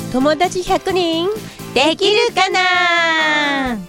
友達100人できるかな。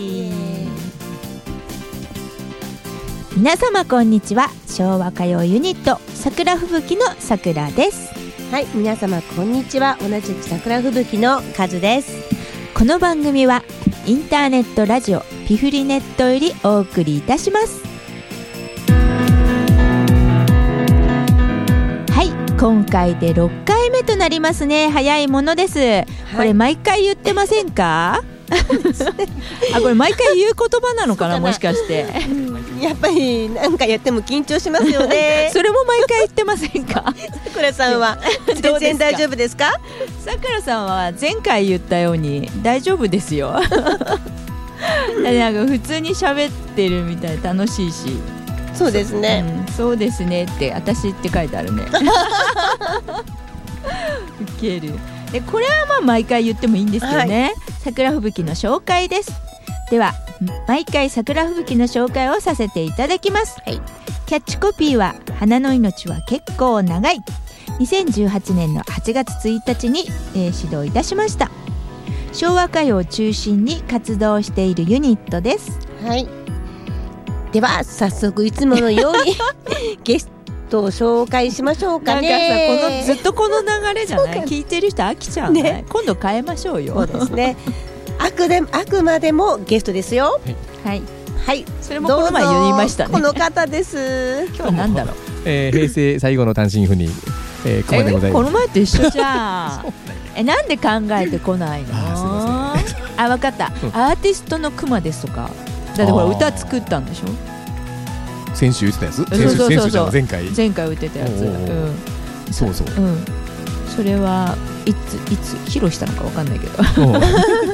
皆様こんにちは。昭和歌謡ユニット桜吹雪の桜です。 はい、皆様こんにちは。同じく桜吹雪のカズです。 この番組はインターネットラジオピフリネットよりお送りいたします。はい、今回で6回目となりますね。早いものです、はい、これ毎回言ってませんか？あ、これ毎回言う言葉なのかな、もしかして、 やっぱり何かやっても緊張しますよね。 それも毎回言ってませんか？さくらさんは全然大丈夫ですか？ さくらさんは前回言ったように大丈夫ですよ。なんか普通に喋ってるみたい、楽しいし。 そうですね、 そうですねって私って書いてあるね。ウケる。でこれはまあ毎回言ってもいいんですけどね、はい、桜吹雪の紹介です。では毎回桜吹雪の紹介をさせていただきます、はい、キャッチコピーは花の命は結構長い。2018年の8月1日に、始動いたしました。昭和歌謡を中心に活動しているユニットです。 はい、では早速いつものようにゲストを紹介しましょうかね。 なんかさ、ずっとこの流れじゃない？聞いてる人飽きちゃうね。今度変えましょうよ。 そうですね。あくまでもゲストですよ。 はいはい、 それもこの前言いましたね。 この方です。 今日は何だろう。 平成最後の単身赴任、熊でございます。 この前と一緒じゃん。なんで考えてこないの？あ、分かった、アーティストの熊ですとか。だってほら歌作ったんでしょ。 先週言ってたやつ？ 先週じゃん、前回言ってたやつ。 そうそう。 それはいつ披露したのか分かんないけど。 そうなんや。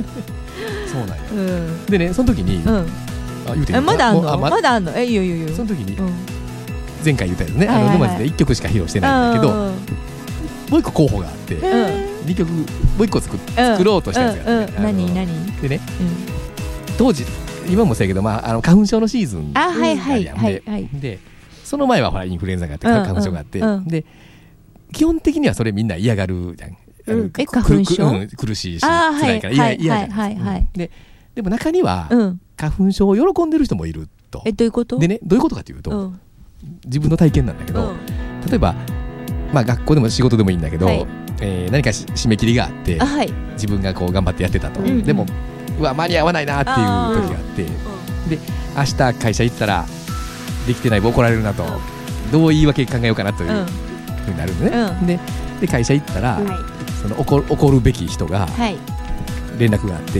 でね、その時に言うてまだあんの？まだあんの？いいよ。 その時に前回言ったやつね、沼津で1曲しか披露してないんだけど、もう1個候補があって2曲もう1個作ろうとしたやつがあって、 何でね、当時今もそうやけど、花粉症のシーズンで、その前はほらインフルエンザがあって花粉症があって、で基本的にはそれみんな嫌がるじゃん。 花粉症苦しいし辛いから嫌じゃないですか。でも中には花粉症を喜んでる人もいると。 どういうこと？ でね、どういうことかというと、自分の体験なんだけど、例えば学校でも仕事でもいいんだけど、何か締め切りがあって自分がこう頑張ってやってたと。でも間に合わないなっていう時があって、で明日会社行ったらできてない怒られるなと、どう言い訳考えようかなというふうになるのね。で会社行ったら、その怒るべき人が連絡があって、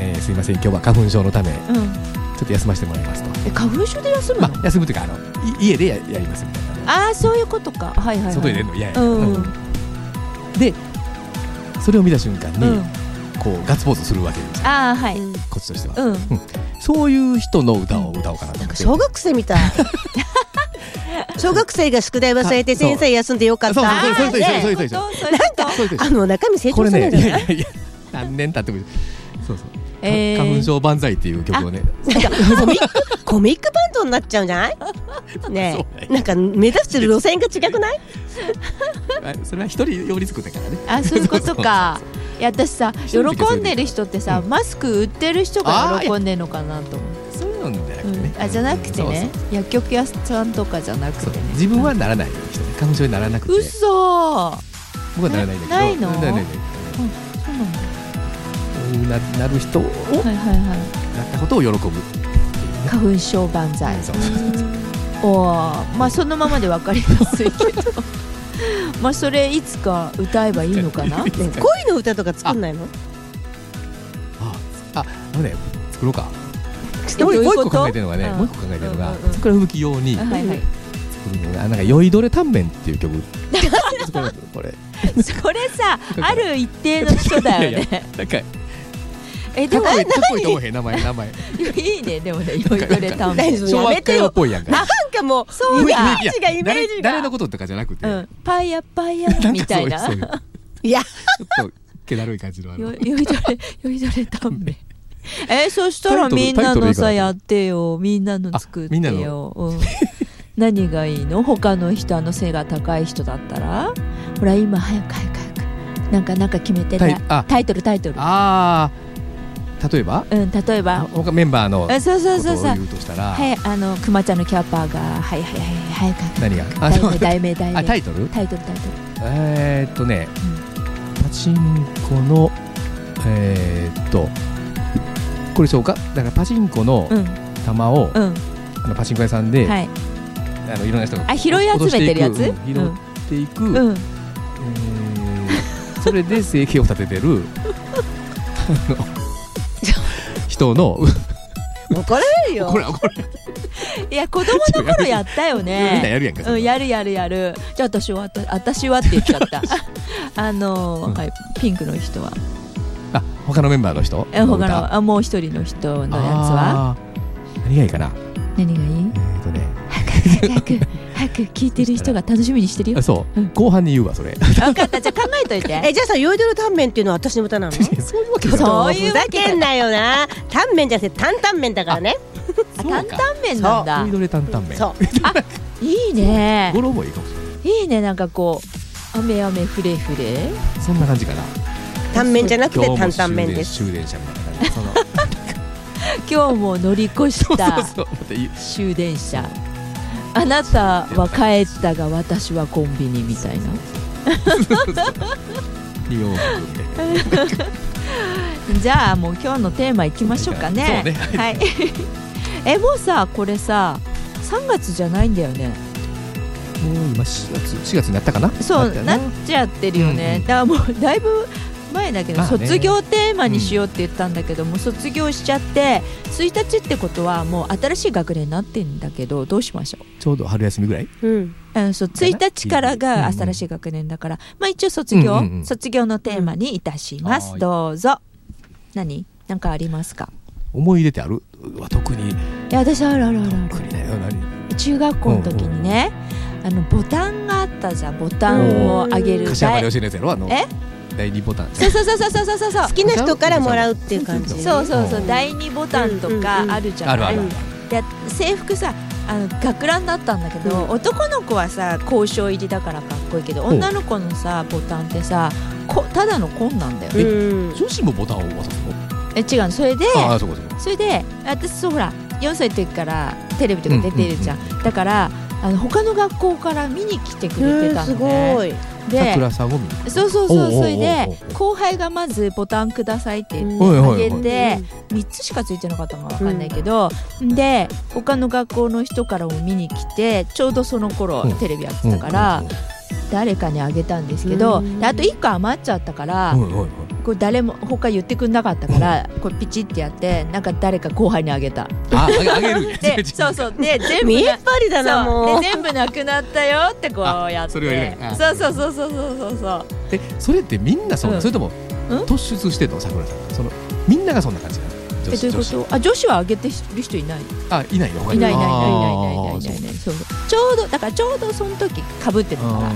すいません今日は花粉症のためちょっと休ませてもらいますと。 花粉症で休むの？ 休むというか家でやりますみたいな。 そういうことか。 外に出るの嫌や。でそれを見た瞬間にこうガッツポーズするわけですよ。こっちとしては、そういう人の歌を歌おうかなと思って。 なんか小学生みたい。小学生が宿題忘れて先生休んでよかった。 そう中身成長してないじゃない。 何年経ってもそう花粉症万歳っていう曲をね、 コミックバンドになっちゃうんじゃないねえ。なんか目指してる路線が違くない？ それは一人用に作ったからね。 そういうことか。いや私さ、喜んでる人ってさ、マスク売ってる人が喜んでるのかなと思って。 そういうのじゃなくてね。 じゃなくてね、薬局屋さんとかじゃなくてね。 自分はならない人ね、花粉症にならなくて。 嘘。 僕はならないんだけど。 ないの？ そうなんだ。なる人をなったことを喜ぶ。 花粉症万歳。そのままで分かりやすいけど。それいつか歌えばいいのかな。 恋の歌とか作んないの？ 作ろうか。もう一個考えてるのがね、桜吹雪用に作るのがなんか酔いどれタンメンっていう曲。これさ、ある一定の人だよね。 でもかっこいいと思うへん、名前いいね。でもね、酔いどれタンメン昭和歌謡っぽいやんか。 なんかもうイメージが誰のこととかじゃなくて、 パイヤみたいな。 いや、 ちょっと気だるい感じの酔いどれタンメン。そしたらみんなのさやってよ。みんなの作ってよ。何がいいの？他の人背が高い人だったら、ほら今早くなんか決めてたタイトル。 ああ、例えば他メンバーのことを言うとしたら、 くまちゃんのキャッパーが何が題名タイトルパチンコのこれそうか、だからパチンコの玉をパチンコ屋さんでいろんな人が拾い集めてるやつ、 拾っていく、それで生計を立ててる人の怒られるよ。 いや子供の頃やったよね。 みんなやるやんか。 やる。じゃあ私はって言っちゃった。ピンクの人は。 他のメンバーの人？ 他のもう一人の人のやつは？ 何がいいかな？ 何がいい？早く聞いてる人が楽しみにしてるよ。 そう。後半に言うわそれ。 分かった。じゃあ考えといて。 じゃあさ、酔いどるタンメンっていうのは私の歌なの？ そういうわけだ。 そういうわけんだよな。タンメンじゃなくて担々麺だからね。 担々麺なんだ。 酔いどれ担々麺。 そう。 いいね。 語呂もいいかもしれない。 いいね、なんかこう雨フレフレ。 そんな感じかな。 タンメンじゃなくて担々麺です。 終電車みたいな感じ。 今日も乗り越した終電車。あなたは帰ったが私はコンビニみたいな。じゃあもう今日のテーマいきましょうかね。はい。もうさ、これさ3月じゃないんだよね。 もう今4月になったかな。 そうなっちゃってるよね。だからもうだいぶ前だけど、卒業テーマにしようって言ったんだけども、卒業しちゃって1日ってことはもう新しい学年になってんだけど、どうしましょう。 ちょうど春休みぐらい。 そう1日からが新しい学年だから、一応卒業のテーマにいたします。どうぞ。何かありますか？ 思い出ってある？特に。 いや私ある。中学校の時にね、ボタンがあったじゃん。ボタンをあげる。 柏原芳恵のやつやろ。第2ボタン。 そう好きな人からもらうっていう感じ。 そう第2ボタンとかあるじゃない。で制服さ、学ランだったんだけど、男の子はさ校章入りだからかっこいいけど、女の子のさボタンってさただの紺なんだよ。 女子もボタンを渡すの？ 違う。それで私ほら4歳の時からテレビとか出てるじゃん。だから他の学校から見に来てくれてたのね。すごい。で桜さんを見に。 そうそれで後輩がまずボタンくださいって言ってあげて、3つしかついてなかったのか分かんないけど、で他の学校の人からも見に来て、ちょうどその頃テレビやってたから誰かにあげたんですけど、あと1個余っちゃったから、これ誰も他言ってくんなかったから、これピチってやって誰か後輩にあげた。 あげる。 でそうで全部見えっぱりだなもう。 で全部なくなったよってこうやって。それはそう。 それってみんなそれとも突出してんの？桜さんがみんながそんな感じなの？ どういうこと？女子はあげてる人いない？ いないよ。 いない。そう。ちょうどその時被ってたから。そう。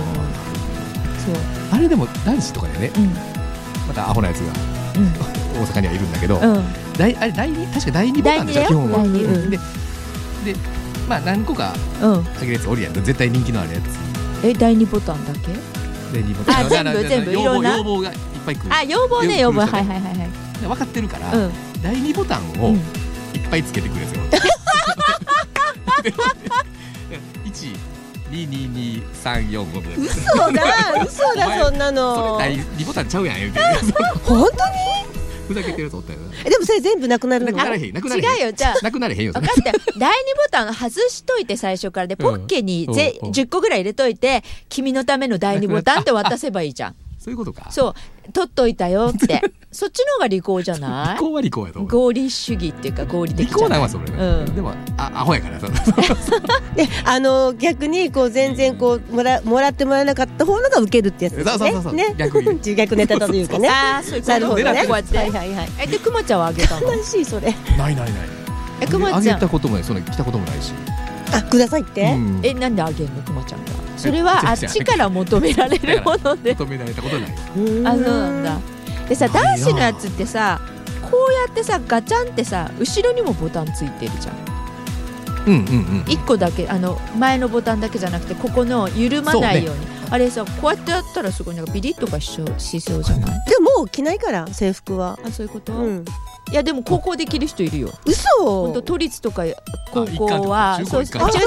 あれでも男子とかでね、またアホなやつが大阪にはいるんだけど、あれ確か第2ボタンでしょ基本は。で何個かあげるやつおるやん。絶対人気のあるやつ。 第2ボタンだけ？ 第2ボタン。 全部いろんな要望がいっぱい来る。 要望ね、要望。はい。 分かってるから、第2ボタンをいっぱいつけてくるやつよ。1222345みたいな。 嘘だそんなの。 それ第2ボタンちゃうやん言うて。 本当に？ ふざけてるやつおったよな。 でもそれ全部なくなるの？ なくなれへん。違うよ。じゃあなくなれへんよ。 分かった。第2ボタン外しといて最初からで、ポッケに10個ぐらい入れといて、君のための第2ボタンって渡せばいいじゃん。 そういうことか。 そう取っといたよってそっちの方が利口じゃない？ 利口は利口やと思う。 合理主義っていうか合理的じゃない？ 利口なんはそれ、でもアホやからで逆にこう全然こうもらってもらえなかった方のがウケるってやつですね。 そうね、逆ネタというかね。 そういうこと。なるほどね。こうやって。でくまちゃんはあげたの？ 悲しいそれ。 ない。 くまちゃんあげたこともない。来たこともないし。 くださいって。 なんであげるのくまちゃんが？それはあっちから求められるもので。 求められたことない。 そうなんだ。でさ、男子のやつってさ、こうやってさガチャンってさ後ろにもボタンついてるじゃん。1個だけ前のボタンだけじゃなくてここの緩まないように。 あれさこうやってやったらすごいなんかビリッとかしそうじゃない？ でももう着ないから制服は。 あ、そういうこと？いやでも高校で着る人いるよ。 嘘。 本当都立とか高校はそう違う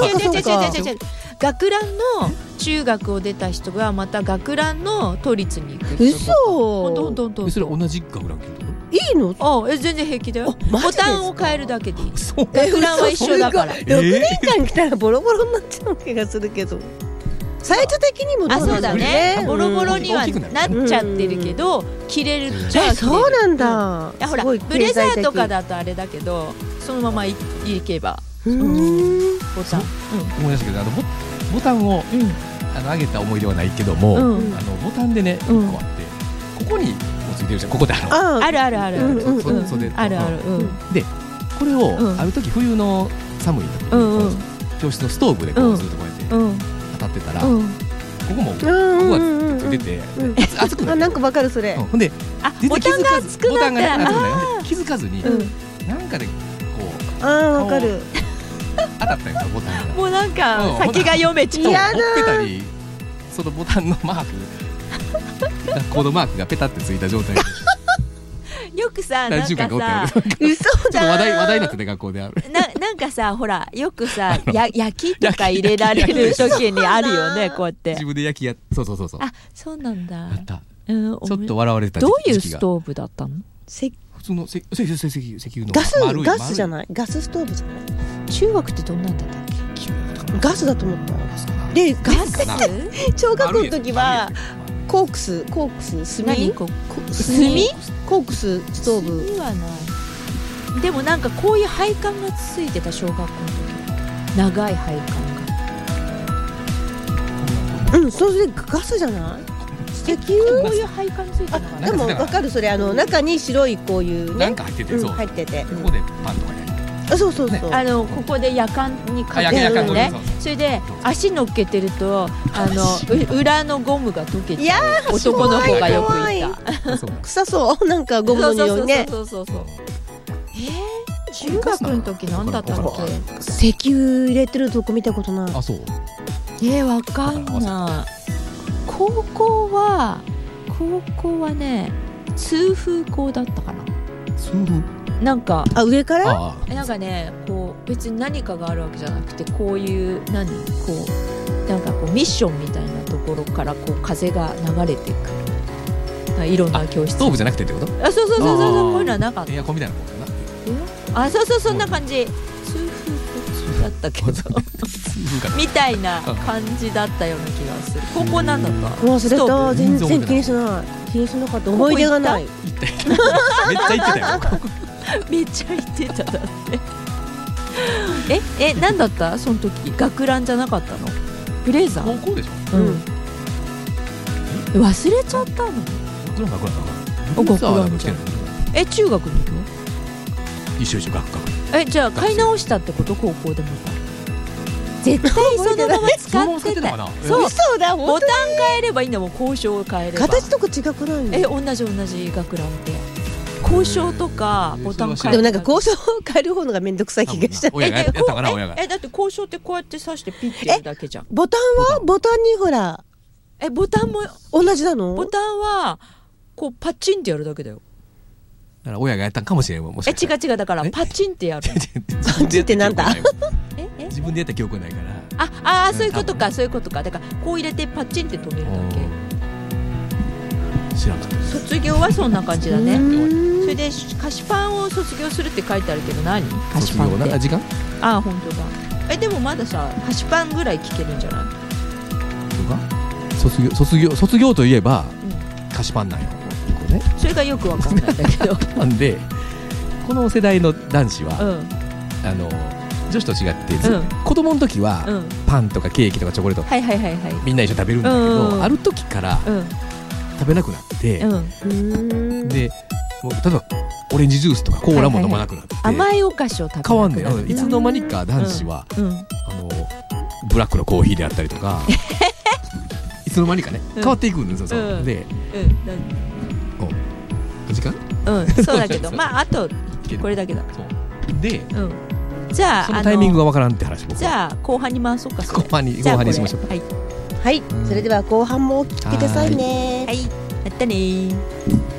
学ランの中学を出た人がまた学ランの都立に行く人。 嘘。 本当。 それ同じ学ラン着るの？ いいの？ 全然平気だよ。ボタンを変えるだけでいい。 学ランは一緒だから。 6年間着たらボロボロになっちゃう気がするけど。サイズ的にもそうだね。ボロボロにはなっちゃってるけど着れるっちゃ着れる。 そうなんだ。 いやほらブレザーとかだとあれだけどそのままいけばボタン。 思い出したけどボタンを上げた思い出はないけどもボタンでね1個あってここについてるじゃん。ここである袖あるでこれをある時冬の寒い時に教室のストーブでこうずっとこうやって当たってたらここが出て熱くなる。 なんかわかるそれ。 ボタンが熱くなったら気づかずになんかでこうわかる。 当たったよボタンが。 もうなんか先が読めちゃう。 ほっぺたにそのボタンのマーク学校のマークがペタってついた状態でよくさなんかさ嘘だ。 話題になってて学校であるなんかさほらよくさ焼きとか入れられる時にあるよねこうやって自分で焼きそうあ、そうなんだ。 ちょっと笑われた時期が。 どういうストーブだったの？ 普通の石油のガスじゃない？ガスストーブじゃない？ 中学ってどんなんだったっけ？ガスだと思った。でガス小学校の時はコークス炭コークスストーブ炭はない。でもなんかこういう配管がついてた小学校の時長い配管がそれでガスじゃない？石油こういう配管ついてなかった。 でも分かるそれ中に白いこういうねなんか入ってて入っててここでパンとかやる。 そうここで夜間にかけるのね。それで足乗っけてると裏のゴムが溶けちゃう男の子がよくいた。 臭そうなんかゴムの匂いね。 そう中学の時何だったっけ？ 石油入れてるとこ見たことない。 あ、そう。 わかんない。高校はね通風口だったかな。 通風なんか上からなんかねこう別に何かがあるわけじゃなくてこういうなんかこうミッションみたいなところからこう風が流れていくいろんな教室。 ストーブじゃなくてってこと？ そうこういうのはなかった。 エアコンみたいなもんかな。 そうそんな感じ。通風だったけどみたいな感じだったような気がする。高校なんだった？ 忘れた。全然気にしなかった。思い出がない。 めっちゃ言ってたよ。 めっちゃ言ってただって何だったその時？学ランじゃなかったの？ブレザー？ 高校でしょ？ 忘れちゃったの？ 学ランじゃん。中学の時は？ 一緒学じゃあ買い直したってこと？高校でも絶対そのまま使ってた。 そうだ。 ボタン変えればいいんだもん。交渉を変えれば形とか違くないの？ 同じ学ランで交渉とかボタン変える。 でもなんか交渉を変える方のがめんどくさい気がした。 親がやったかな親が。 だって交渉ってこうやって刺してピッてやるだけじゃん。 ボタンにほらボタンも同じなの？ ボタンはこうパチンってやるだけだよ。 だから親がやったんかもしれん。もし違うだからパチンってやる。 パチンってなんだ？ 自分でやった記憶ないから。 そういうことか。だからこう入れてパチンって止めるだけ。 知らんかった。 卒業はそんな感じだね。それで菓子パンを卒業するって書いてあるけど何？菓子パンって。 時間？ 本当だ。でもまださ菓子パンぐらい聞けるんじゃない？ 卒業といえば菓子パンなんよ。 それがよくわかんないんだけど。 なんでこの世代の男子は女子と違って子供の時はパンとかケーキとかチョコレートみんな一緒に食べるんだけどある時から食べなくなってでもう例えばオレンジジュースとかコーラも飲まなくなって甘いお菓子を食べなく変わんねん。いつの間にか男子はブラックのコーヒーであったりとかいつの間にかね変わっていくんですよ。で時間？ そうだけどあとこれだけだ。でじゃあそのタイミングがわからんって話。 じゃあ後半に回そうか。 後半にしましょう。 はいはい、それでは後半もお聞きくださいね。 はい、またね。